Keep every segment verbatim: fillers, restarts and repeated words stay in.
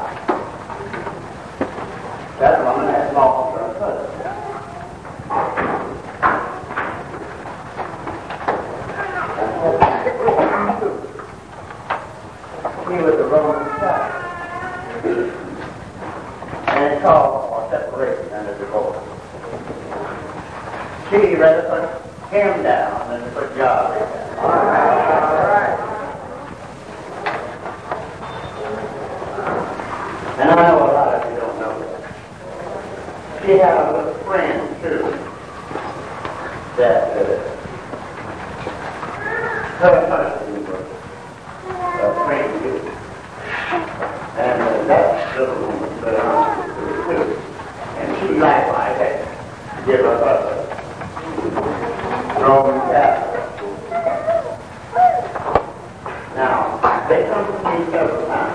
life. That woman had lost her husband. He was a Roman Catholic. And it called for separation and a divorce. She rather put him down than to put God down. All right, all right. And I know a lot of you don't know that. She had a little friend, too, that uh, her husband was a friend, too. And uh, that little woman put on too. And she likewise had to give up her Roman Catholic. Now, they come to me several times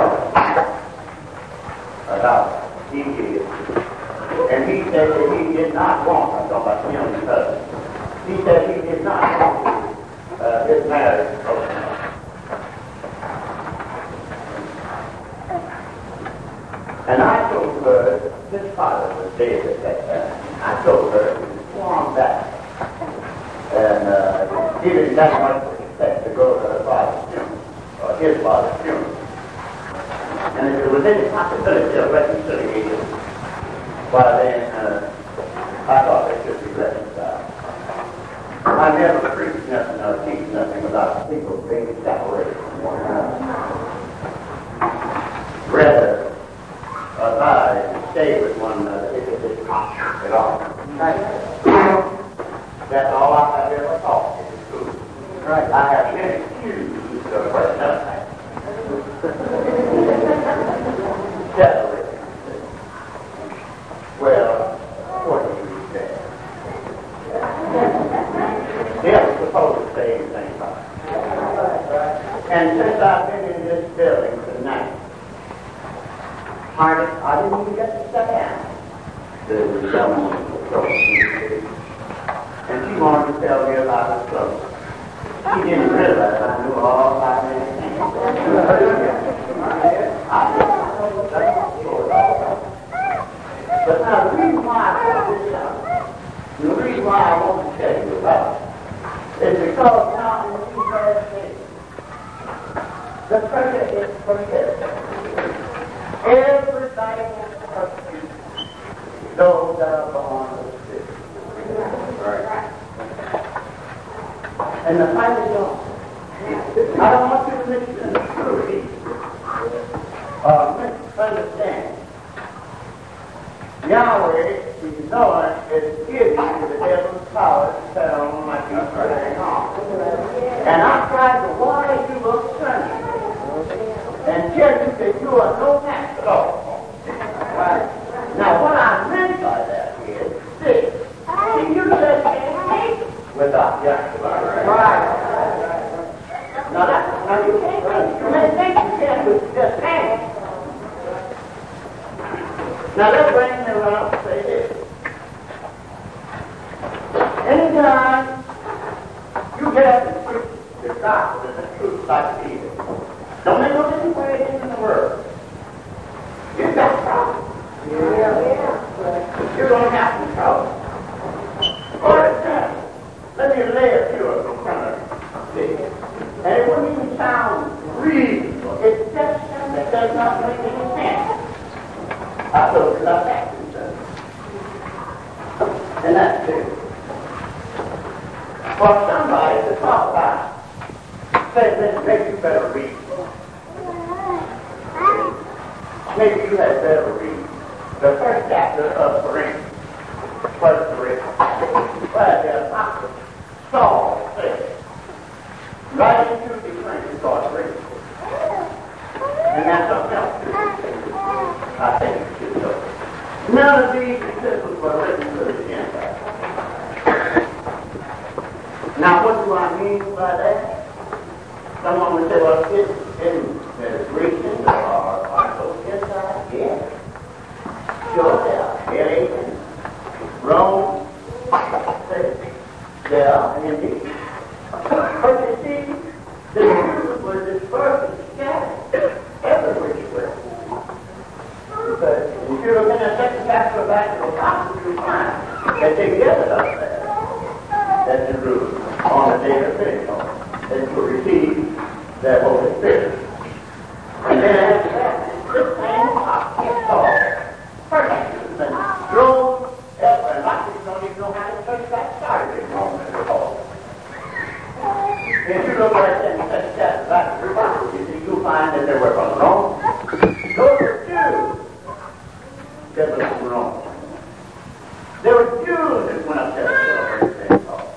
about he did. And he said that he did not want, I'm talking about him and husband, he said he did not want uh, his marriage broken up. And I told her, his father was dead at that time, I told her to swan back. And uh, he didn't have much respect to go to her father's funeral, or his father's funeral. And if there was any possibility of reconciliation, well then, uh, I thought they should be reconciled. I never preach nothing or teach nothing without people being separated from one another. Rather, abide and stay with one another if it is possible at all. That's all I have ever taught in the school. Right. I have been accused of what nothing. Separated. Well, what do you say? They're supposed to say anything about it. And since I've been in this building tonight, I didn't even get to sit down. There was someone and she wanted to tell me about her clothes. She didn't realize I knew all about many things. I But now the reason why I put this up, and the reason why I want to tell you about it, is because now in these last days, the pressure is prohibited. Everybody wants to persecute those that are born of the Spirit. Right. And the fight is on. I don't want you to misconstrue or misunderstand. Yahweh, the Lord, is giving you the devil's power to tell on like you turning on. And I tried to wise you up Sunday and tell you that you are no match at all. Right. Now, what I meant by that is this. See, you just can't make it without Yahweh. Right. Now, that, now you can't, you may think you can, but you just can't. Now, let's bring me around and say this. Anytime you get up and preach the gospel and the truth like Peter, don't make no difference where it is in the world. You've got trouble. Yeah, yeah. You're going to have some trouble. For example, let me lay a few of them in front of you. And it wouldn't even sound reasonable. It's just something that does not make any sense. I told you about that concern. And that's it. For somebody to talk about, say, maybe you better read. Maybe you had better read the first chapter of Corinthians. First Corinthians. Where the apostle Saul said, right into the Corinthians or Corinthians. And that's something else. I think you should know. None of these epistles were written to the Gentiles. Now, what do I mean by that? Someone would say, well, it's in the Grecians or are those Gentiles? Yes. Sure, they are. Hellenes, Rome, they are indeed. But you see, the Jews were dispersed and scattered everywhere you went. they gathered up there at Jerusalem on the day of Pentecost and to receive their Holy Spirit. And then after that, this same apostle Saul persecuted and drove everywhere. And I just don't even know how the church got started in Rome at all. If you look at it in such chapter about the revival, you see, you'll find that there were from Rome. Those were Jews that were from Rome. There were Jews that went up there to celebrate Pentecost.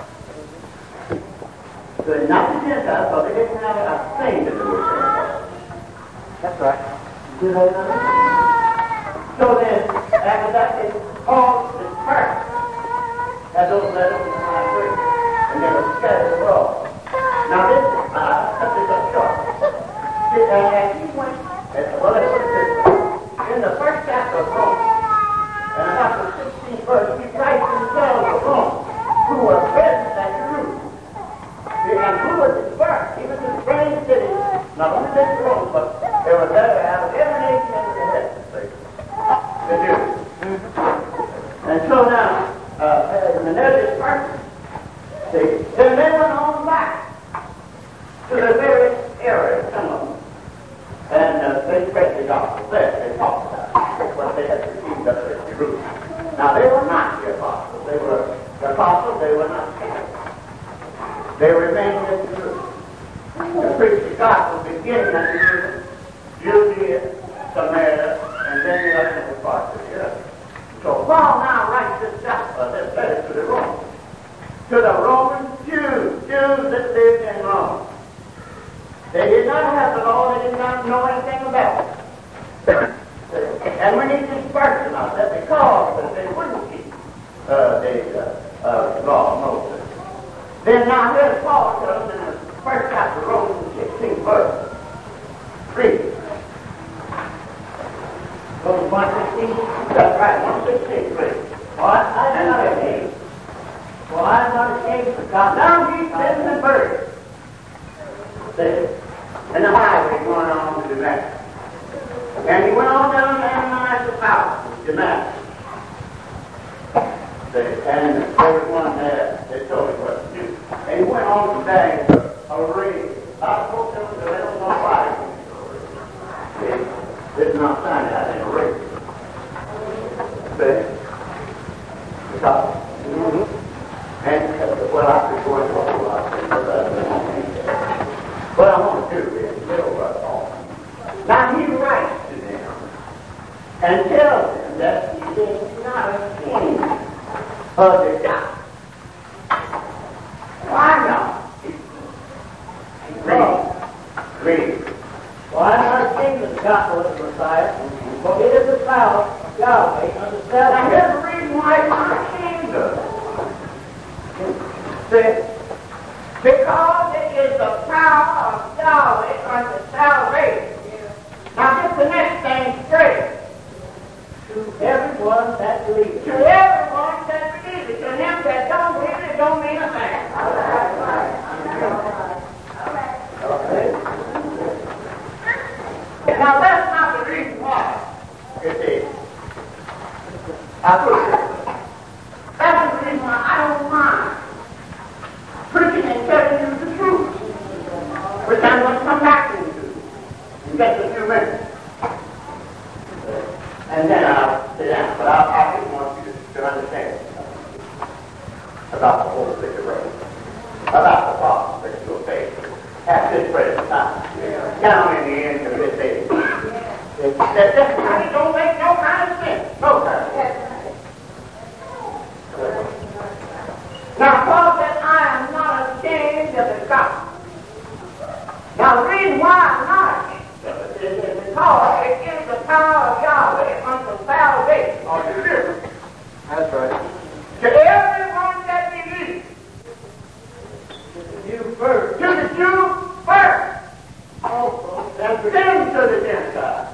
So not the Gentiles, but they didn't have a thing to do with Pentecost. That's right. Do they know? So then, after that, they all dispersed as those letters in my free, and they were scattered abroad. Now this is, uh, cut this up short. See, uh, as he went, uh, well, let's put it this way. In the first chapter of Romans, and about the sixteenth verse, he writes himself of Rome, who were present at Jerusalem. See, and who were dispersed, even to the strange cities, not only just Rome, but they were there out of every nation under the heaven, see, the Jews. And so now, uh, and they're dispersed, see, then they went on back to the various areas, some of them, and uh, they spread the gospel there. They talked about what they had received up at Jerusalem. Now, they were not the apostles. They were the apostles. They were not scattered. They remained in Jerusalem. To preach the gospel beginning at Jerusalem, Judea, Samaria, and then the other parts of the earth. So Paul now writes this gospel, this letter to the Romans, to the Roman Jews, Jews that lived in Rome. They did not have the law, they did not know anything about it. And when he dispersed them out there, because they wouldn't keep uh, the uh, uh, law of Moses. Then now here's Paul tells in the first chapter of Romans, sixteenth verse. Read. Romans one sixteen? That's right, one sixteen, read. Well, I am not ashamed. Well, I am not ashamed for God. Now he's living and buried. See? And the highway going on to Damascus. And he went on down to Ananias' house, Damascus. See? And there was one there that told him what to do. And he went on to bag a ring. I spoke to him that they don't want to buy it. See? This is not signed out in a ring. See? Because, mm-hmm. And, uh, well, I could go into a whole lot of things about that. What I want to do is little uh, on. Now he writes to them and tells them that he is not ashamed of the gospel. Why not? Read. Read. Well, I'm not ashamed of the gospel of the Messiah, for it is the power of Yahweh unto salvation. Now here's the reason why he's not ashamed of it. See? Because it is the power of Yahweh unto salvation. Now get the next thing straight. To everyone that believes. To everyone that believes it. To him that don't believe it, it don't mean a thing. Okay. Now that's not the reason why. It is. I put it. That's the reason why I don't mind preaching and telling you the truth, which I'm going to come back into in just a few minutes. And then I'll sit down. But I, I just want you to, to understand about the whole situation, about the problems that you'll face at this present time, down in the end of this age. That this really don't make no kind of sense. No kind of sense. Now, Paul said, I am not ashamed of the gospel. Now, the reason why I'm not ashamed of it is because it is the power of Yahweh unto salvation or deliverance. That's right. To everyone that believes. To the Jew first. To the Jew first. Also, then to the Gentiles.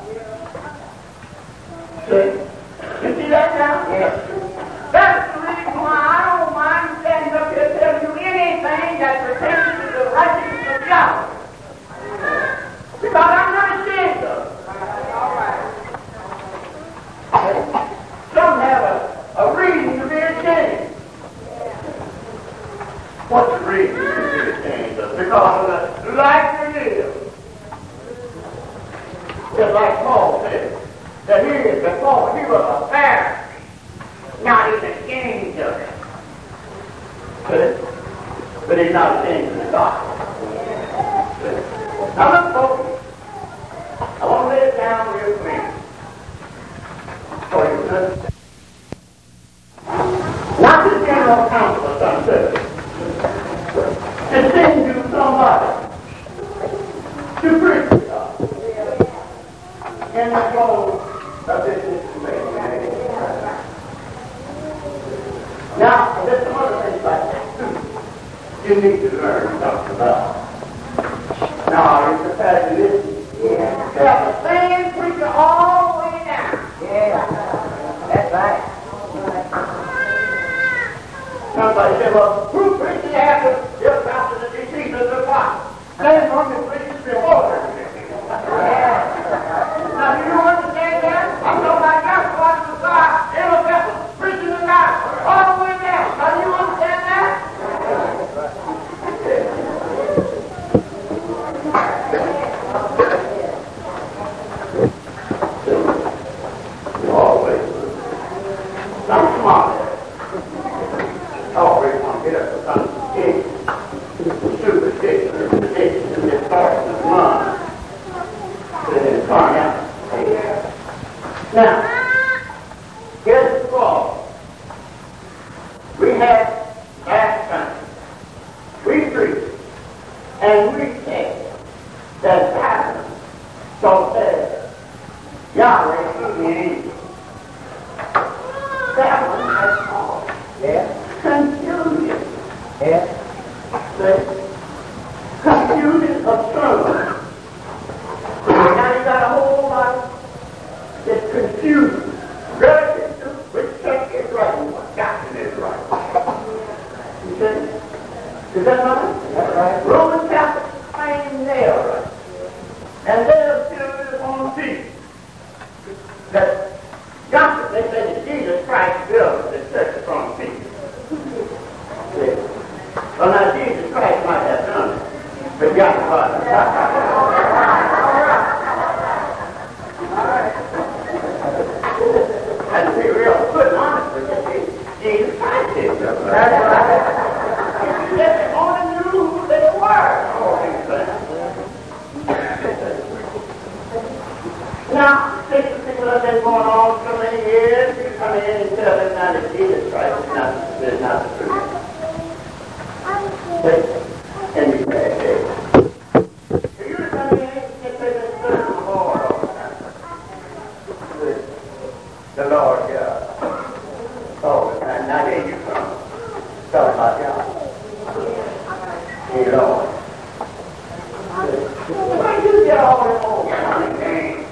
See? You see that now? Yes. That's the reason why I don't mind standing up here telling you anything that pertains to the righteousness of Yahweh. Because I'm not ashamed of it. All right. Some have a, a reason to be ashamed. Oh, he was a Pharisee, not even ashamed of it. But, but he's not ashamed of the gospel. Now look, folks, I want to lay it down real clear for you to understand. Not the general counsel of some church. To send you somebody to preach to God in the goal of this situation. Now, there's some other things like that too you need to learn something about. Now, you're prepared to listen? Yeah. You have the same preacher all the way down. Yeah. That's right. Somebody said, well, who preaches after your pastor that you see to the prophet? Same one that preaches before her. Yeah. Now, do you understand that? I'm talking about gospel on the side, every pastor preaching the gospel all the way down. Now, do you understand that? You always I'm smart. I always want to get up with some kids. Superstition or tradition and this starts to run. So then turn out. Now, here's the problem. We have last country. We preach and we say that happens. So says Yahweh through the angels. That one has caused yeah. confusion. Yeah. The confusion of sermons. Now you got a whole lot that's confused relative to which church is right and what doctrine is right. You see? Is that right? That's right. Roman Catholics claim they are right. And they're still on the feet. That doctrine, they say that Jesus Christ built the church upon feet. Well, now, Jesus Christ might have done it, but God wasn't. And to be real good and honest with you, Jesus Christ did. That's right. They only knew who they were. Now, since the people have been going on so many years, you come in and tell them now that Jesus Christ is not, is not the truth. And you say, hey, for you to come in and say this serve the Lord all the time. The Lord God. All the time. Now here you come. Talk about God. Hey, Lord. Why do you get all the old funny things?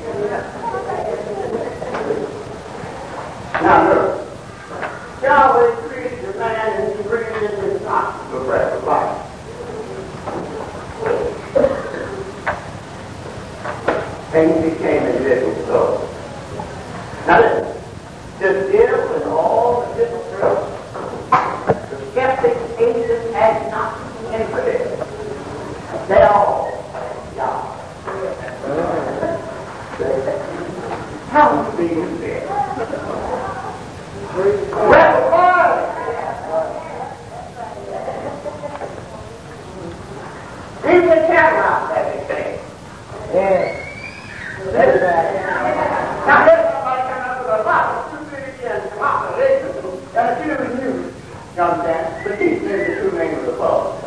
Now look. Yahweh created the man and he breathed in his nostrils the breath of life. And he became a living soul. Now listen, this deal with all the different groups, the skeptics, atheists, agnostics, infidels, they all have God. How do you feel? Even the camera has a thing. Yeah. That's right. Now here's somebody coming up with a lot of stupidity and population and a few of you. You understand? But these things are true name of the Father.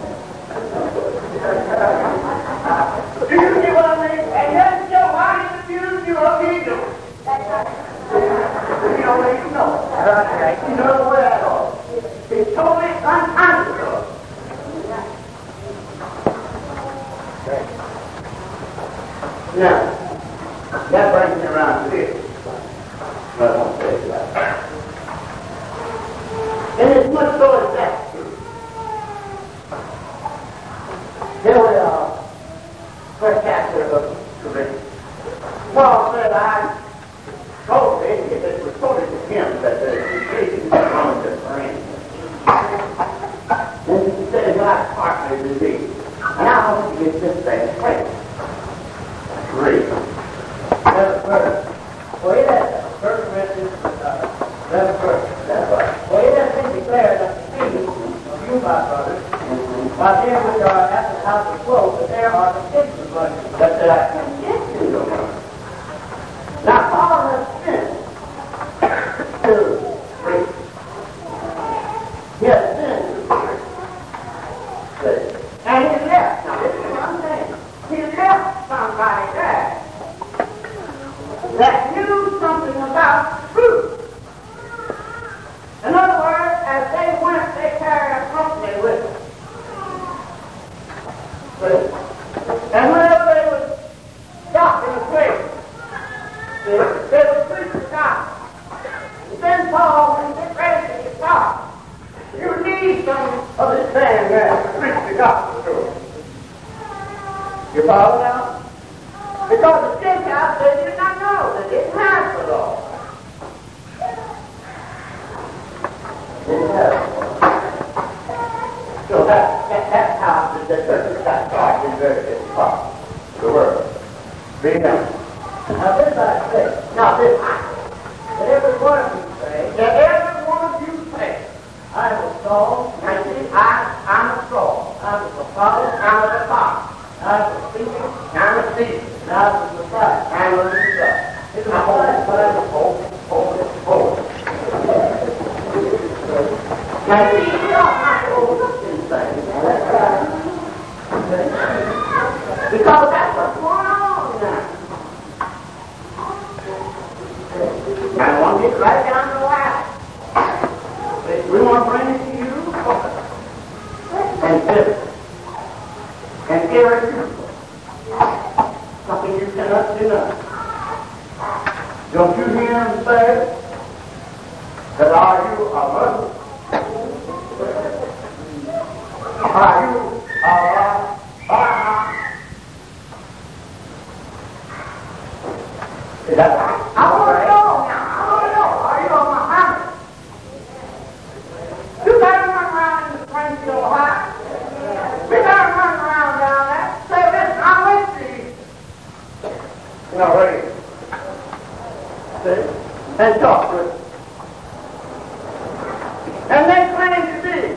Do you see what I mean? And yet Joe, why did you you of evil? You don't even know. Right. You know the way at all. It's totally unconscionable. Now, that brings me around to this. But I won't say that. And it's much so as that's true. Here we are, first chapter of Corinthians. Paul said, I told him, if it was quoted to him, that the creation was going to bring. And he said, my partner is disease. And I want to get this thing straight. Read. Never first. Wait a First Corinthians, uh, eleven verse. That's right. Well, it has been declared that the king of you, my brothers, by them which are at the house of clothes, that there are contentions among you. That there are contentions among you. Now, Paul has sent to preach. He has sent to preach. And he left. Now, this is what I'm saying. He left somebody there that knew something about truth. In other words, as they went, they carried a company with them. And whenever they would stop in a place, they, they would preach the gospel. And then Paul, when he gets ready to stop, you need some of this man there to preach the gospel to them. You follow now? Because the Gentiles, they did not know. They didn't have the law. They didn't have the law. So that, that, that's how the, the church got started in various parts of the world. Being done. Now this I say. Now this I say. That every one of you say. That every one of you say. I am a Saul. I see. I, I'm a Saul. I'm a Father. I'm a Father. I'm a Stephen. I'm a Stephen. And I'm a Messiah. I'm a Messiah. It's a whole, whole, whole, whole. Now see, you don't have to overlook these things. Because that's what's going on now. I want to get right down the line. We want to bring it to you and visit and irrefutable. Something you cannot deny. Don't you hear him say that are you a Muslim? Are you a Baha'i? Is that right? I want to know now. I want to know. Are you a Muhammad? You better run around in the Springfield, Ohio. You better run around down there. Say, listen, I'm with you. You know, ready? See? And talk with them. And they claim to be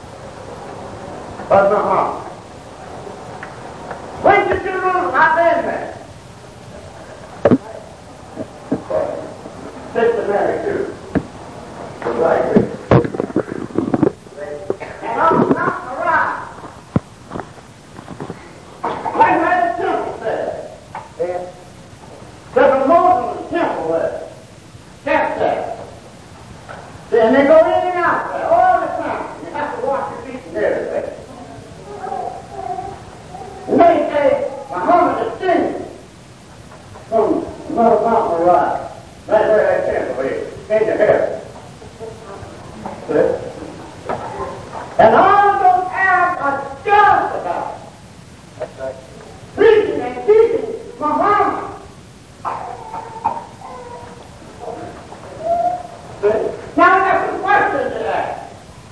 of Muhammad. Went to Jerusalem, I've been there. Sister Mary, too. I agree. And on Mount Moriah, like where the temple said, yeah. There's a Muslim temple there. Kept there. And they go in and out there all the time. You have to wash your feet and everything. And they say Muhammad is descended from Mount Moriah. That's where that temple is, into heaven. See? And all of those Arabs are jealous about it. Preaching and teaching Muhammad. See? Now there's some questions to ask.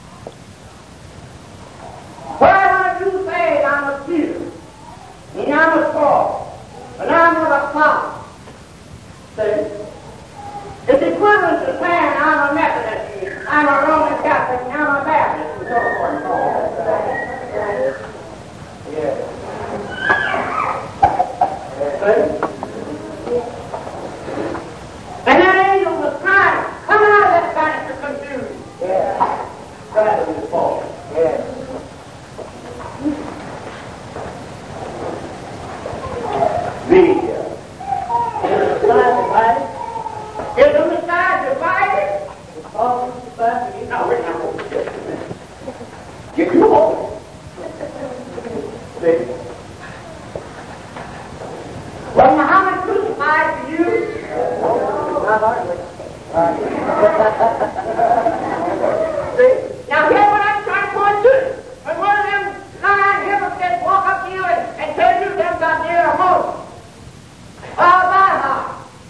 Why would you say I'm a Peter, and I'm a Paul, and I'm a Apollo? See? It's equivalent to saying I'm a Methodist, I'm a Roman Catholic, and I'm a Baptist, and so forth and so on. Yeah. See? And that angel was trying to come out of that kind of confusion. Yeah. Trying to be false. Yeah. The uh, divided. Is the Messiah divided? It's all divided. No, we're not going to get to that. Get you home. See? Was Muhammad crucified for you? Not hardly. See? Now here's what I'm trying to point to. When one of them lying hypocrites walk up to you and, and tell you them got near a Moses. Oh, my heart.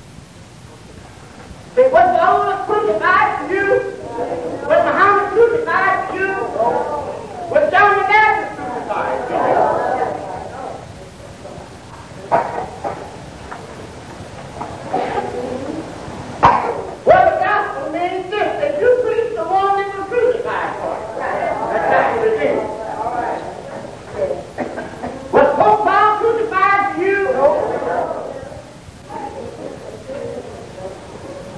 See, was the Lord crucified for you? Was Muhammad crucified for you? Was John the Baptist crucified for you?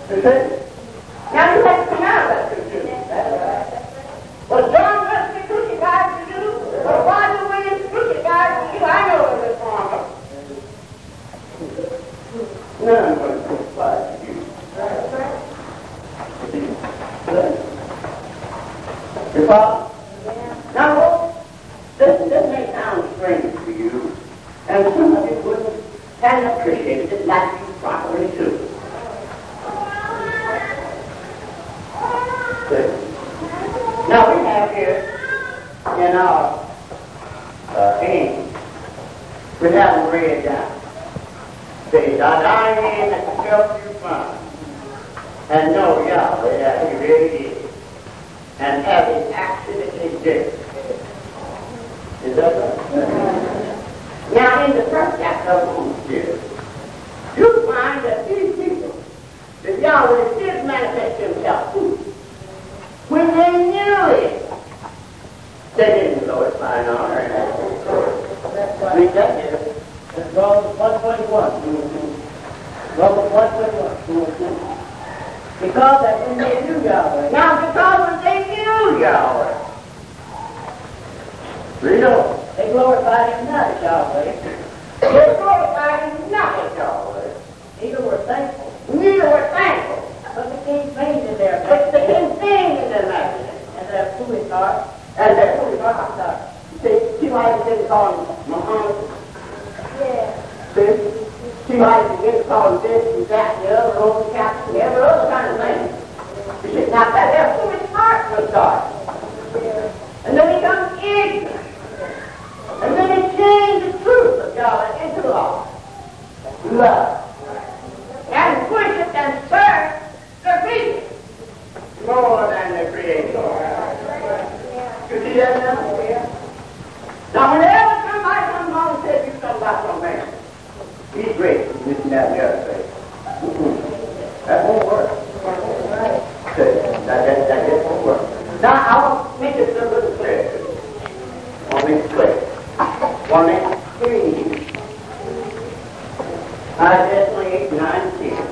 You see? Now you have to come out of that confusion. Was John Wesley crucified for you? Was Roger Williams crucified for you? I know what this wrong of. None was crucified for you. You follow? Now, this, this may sound strange to you, and some of you wouldn't have appreciated it like you properly should. Now we have here in our uh, aim, we have them read down. Say, thy dying hand that help you find, and know Yahweh that he really is, and have his accidentally dead. Is that right? Now in the first chapter of Romans here, you find that these people, that Yahweh did manifest himself to, when they knew it, they didn't glorify and honor and ask him for. Read that here. That's Romans one twenty-one. Mm-hmm. Romans one twenty-one. Mm-hmm. Because that when they knew Yahweh. Now because when they knew Yahweh. Read on. They glorified him not as Yahweh. They glorified him not as Yahweh. Neither were thankful. Neither were thankful. But the king feigned in their But the king feigned in their imagination. And their foolish heart. And their foolish heart. See, see why they didn't call him Muhammad? Yeah. See? See why they didn't call him this and that and the other, Roman Catholic, and every other kind of thing. You see, now that their foolish heart was dark. And they become ignorant. And then they change the truth of God into law. Love. And worship and serve the creature more than the Creator. You see that now? Now whenever somebody comes along and says you something about some man, he's great, this and that and the other thing. Mm-hmm. That won't work. That, that, that just won't work. Now I want to make this a little clear. I want to make it clear. One minute, three. Isaiah twenty-eight, nine, ten.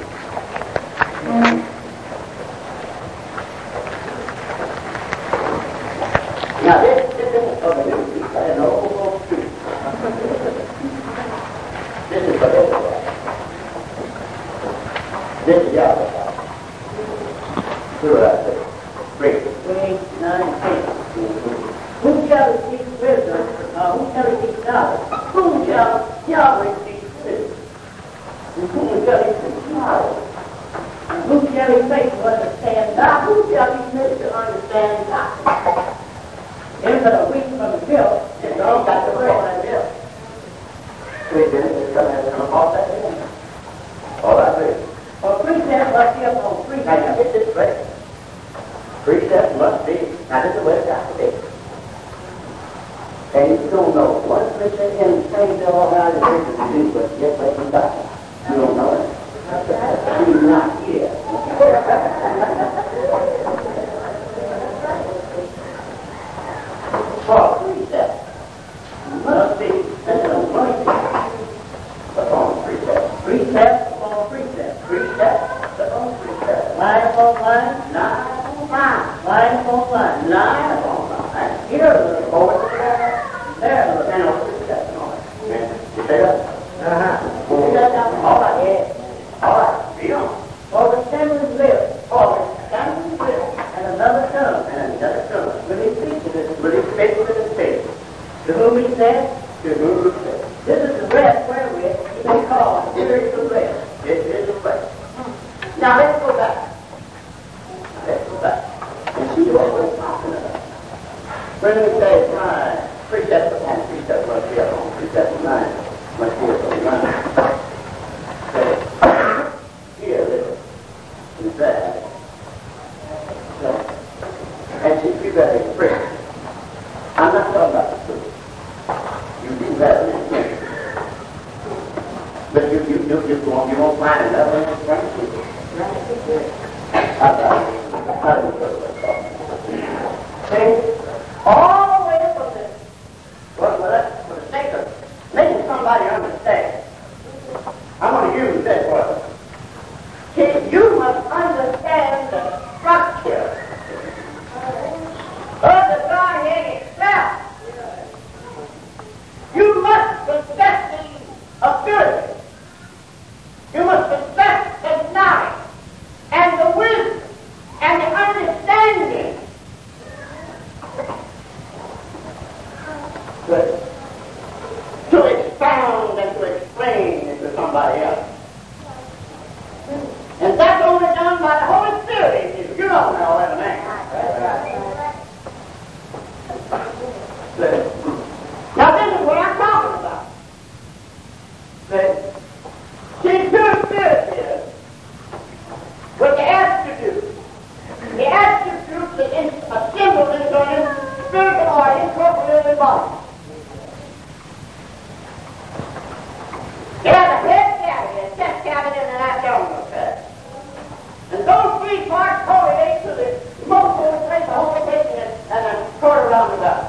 Now this, this is for the new people and the old people. This is for everybody. This is Yahweh. See what I say? Read. twenty-eight, nine, ten. Who shall seek wisdom? Uh, who shall seek knowledge? Who shall Yahweh seek wisdom? And whom shall he seek knowledge? And who shall he make to understand Now God? who shall he make to understand God? Them that are weak from the guilt, It's all got the bread like this. Three minutes is coming and come off that in. All I say. for precept must be upon Now you precept. get this straight. Precept must be, now this is the way it's got to be. And you don't know one precept in the same bill all around the church to do, but just like you got it. You don't know it. He's not here. For precept must be an anointing upon precept. Precept upon precept. Precept upon precept. Line upon line. Line upon line. Line upon line. Line upon line. Here a little. Over there. There a little. And over precept and all that. You say that? Uh-huh. You see that now? All right. Yeah. All right. Read on. For the sinner's lip For the standing will and another tongue and another tongue. will he speak to this. Will he speak with his face? To whom he said, To whom he says, this is the rest wherewith he may call spiritual rest. this is the way. Now let's go back. Now, let's go back and see what we're talking about. When we say line, precept upon precept must be upon precept line, must be upon line. Say, here, little, and there. So, and see, you better express. I'm not talking about the truth. You do have an intention. But you, you, you, you, won't, you won't find another one in front of you. How do you put it? See? All the way from this. Well, for, that, for the sake of making somebody understand, I'm going to use this word. See, you must must understand the structure of the Godhead itself. You must possess the ability. You must possess the knowledge and the wisdom and the understanding to, to expound and to explain it to somebody else. And that's only done by the Holy Spirit. You don't know that, man. Now this is what I'm talking about. See, two spirits here with the attributes. The attributes are assembled into a spiritual or incorporeal body. They have a head cavity, a chest cavity, and an abdominal cavity. And those three parts correlate to the most holy place, the holy place, and a quarter around the back.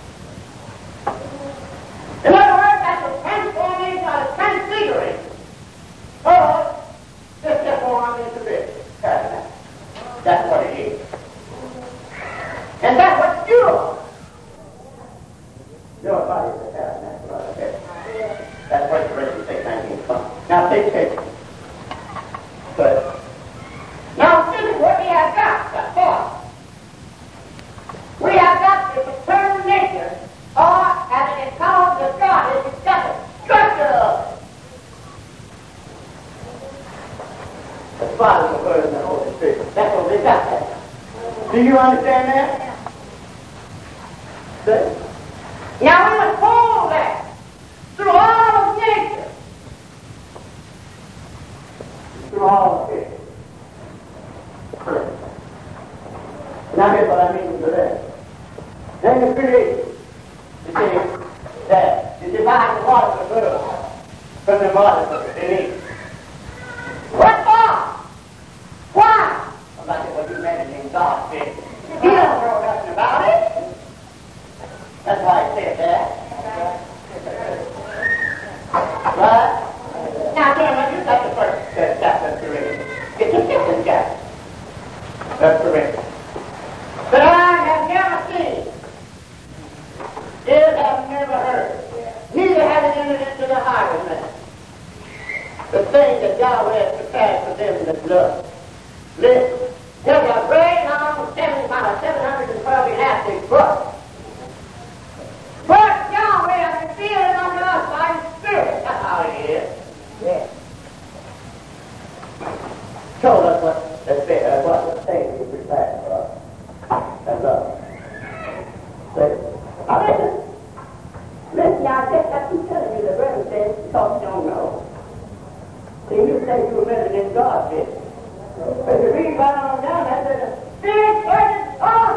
In other words, that's a transformation, or a transfiguring of this deformed into this tabernacle. That's what it is. And that's what you are. Your body is a tabernacle, right there. That's what the rest of the nineteen twenty. Now take it. But now this is what we have got, the thought. We have got the paternal nature, or as it is called, the God is got the structure of it. The Father, the Word, and the Holy Spirit. That's what we got there. Do you understand that? Good. Now we must hold that through all of nature. Through all of it. Now here's what I mean to that. Then the creation, you see, that you divide the waters of the world from the waters of the earth. What for? Why? Well, that's what you mentioned in God did. He don't know nothing about it. That's why he said that. Right? Now, gentlemen, you got the first uh, chapter of creation. It's the second chapter. That's correct. But I have never seen, ears have never heard, neither have it entered into the heart of man, the thing that Yahweh has prepared for them that love. Listen, there's a great long seven, about a seven hundred twelve elastic book. But Yahweh has revealed it unto us by His Spirit. That's how it is. Yes. Told us what the Spirit, uh, what the thing He prepared for us. And love. Listen. Now listen. Listen, I just have to tell you the Reverend says because you don't know. See, you say you were living in God, did you? But you read right on down, that says the Spirit searches all